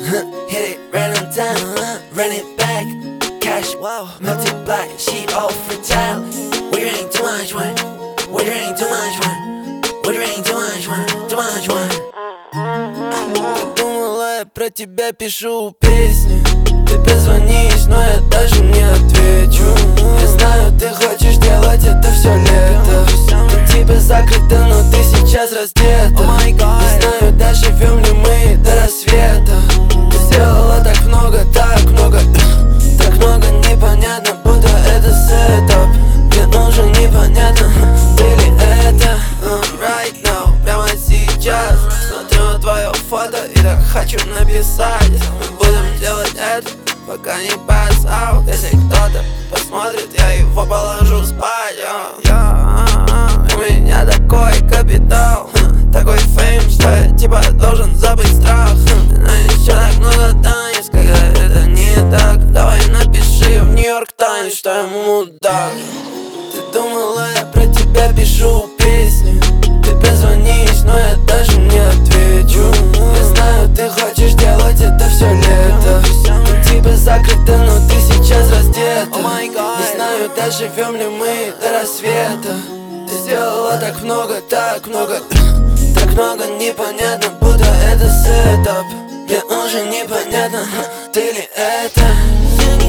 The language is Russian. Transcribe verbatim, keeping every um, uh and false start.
Hit it right on time, run it back. Cash, wow, multiply, she all fragile. We drink too much wine, we drink too much wine, we drink too much wine, too much wine. Ты думала, я про тебя пишу песни. Ты позвонишь, но я даже не отвечу. Я знаю, ты хочешь делать это все лето. На тебе закрыто, но ты сейчас раздета. Не знаю, доживем ли мы до рассвета. Ты сделала так много, так много, так много непонятно, будто это сетап. Мне нужен непонятно, ты ли это. Right now, прямо сейчас смотрю на твое фото и так хочу написать: мы будем делать это, пока не pass out. Если кто-то посмотрит, я его положу спать. Я, у меня такой капитал, такой фейм, что я типа должен забыть страх. Но еще так много танец, когда это не так. Давай напиши в Нью-Йорк Таймс, что я мудак. Ты думала, я про тебя пишу песни. Ты позвонишь, но я даже не отвечу. Я знаю, ты хочешь делать это все лето. На тебе закрыто, но ты сейчас раздета. Не знаю, доживем ли мы до рассвета. Ты сделала так много, так много, так много непонятно, будто это сетап. Мне уже непонятно, ты ли это.